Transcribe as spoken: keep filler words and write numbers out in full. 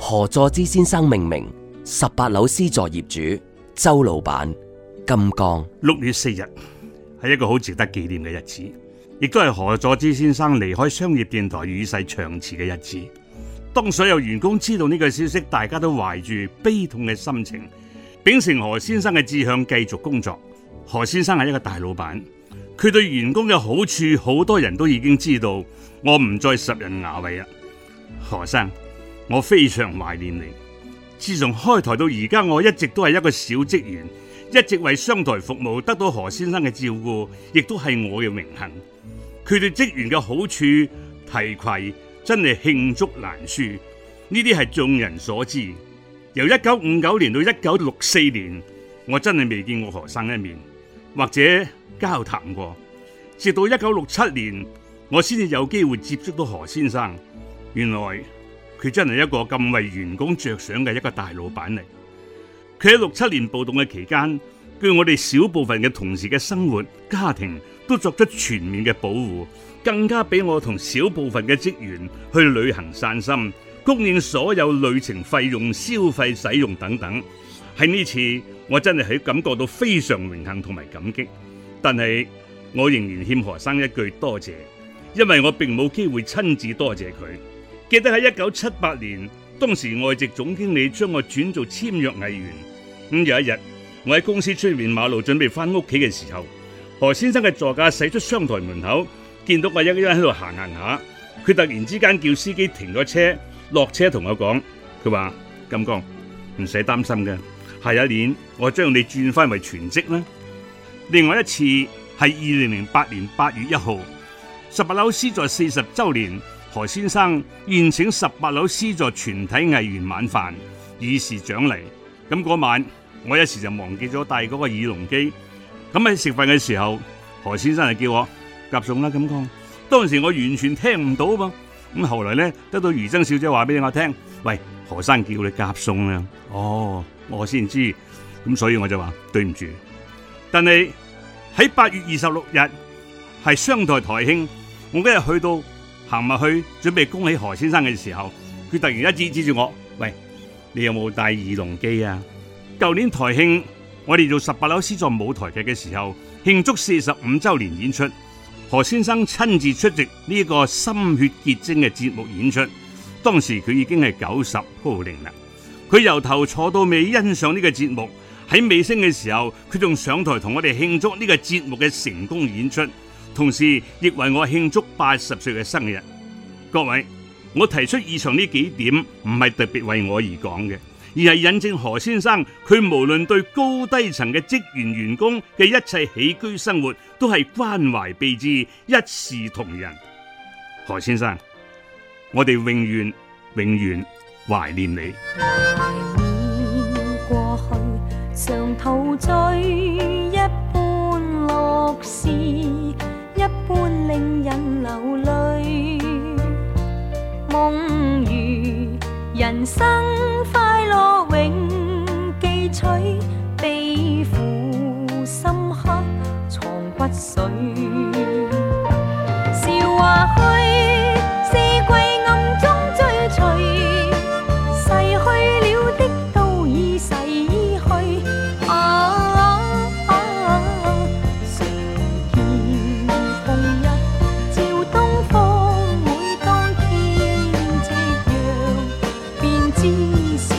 何佐芝先生命名，十八樓 C 座業主周老闆金剛。 六月四日係一個好值得紀念嘅日子，亦都係何佐芝先生離開商業電台與世長辭嘅日子。當所有員工知道呢個消息，大家都懷住悲痛嘅心情，秉承何先生嘅志向繼續工作。何先生係一個大老闆，佢對員工嘅好處好多人都已經知道，我唔再拾人牙慧啦。何生，我非常懷念你。自從開台到而家，我一直都係一個小職員，一直為商台服務，得到何先生嘅照顧，亦都係我嘅榮幸。佢對職員嘅好處提攜真係罄竹難書，呢啲係眾人所知。由一九五九年到一九六四年，我真係未見過何生一面，或者交談過。直到一九六七年，我先至有機會接觸到何先生。原來佢真係一個咁為員工着想嘅一個大老闆嚟。佢喺六七年暴動嘅期間，對我哋少部分嘅同事嘅生活、家庭都作出全面嘅保護，更加俾我同少部分嘅職員去旅行散心，供應所有旅程費用、消費使用等等。喺呢次，我真係喺感覺到非常榮幸同埋感激。但係我仍然欠何生一句多謝，因為我並冇機會親自多謝佢。記得喺一九七八年，當時外籍總經理將我轉做簽約藝員。咁有一日，我喺公司出面馬路準備翻屋企嘅時候，何先生嘅座駕駛出商台門口，見到我一個人喺度行行下，佢突然之間叫司機停咗車，落車同我講，佢話：金剛，唔使擔心嘅，下一年我將你轉翻為全職啦。另外一次係二零零八年八月一號，十八樓 C 座四十周年，何先生宴請十八樓 C 座全體藝員晚飯，以示獎勵。咁嗰晚我一時就忘記咗帶嗰個耳聾機。咁喺食飯嘅時候，何先生就叫我夾餸啦。咁講，當時我完全聽唔到噃。咁後來咧，得到余珍小姐話俾我聽，喂，何生叫你夾餸啦。哦，我先知。咁所以我就話對唔住。但係喺八月二十六日係商台台慶，我嗰日去到行埋去準備恭喜何先生嘅時候，佢突然一指指住我，喂，你有冇帶耳聾機啊？舊年台慶我哋做十八樓 C 座舞台劇嘅時候，慶祝四十五周年演出，何先生親自出席呢個心血結晶嘅節目演出。當時佢已經係九十高齡啦，佢由頭坐到尾欣賞呢個節目。喺尾聲嘅時候，佢仲上台同我哋慶祝呢個節目嘅成功演出，同時亦為我慶祝八十歲嘅生日。各位，我提出以上呢幾點唔係特別為我而講嘅，而係引證何先生佢無論對高低層嘅職員員工嘅一切起居生活都係關懷備至，一視同仁。何先生，我哋永遠永遠懷念你。 常陶醉一般樂事，一般令人流淚。夢如人生快樂永記取，悲苦深刻藏骨髓。笑話去，四季暗中追隨，逝去了的都已逝。知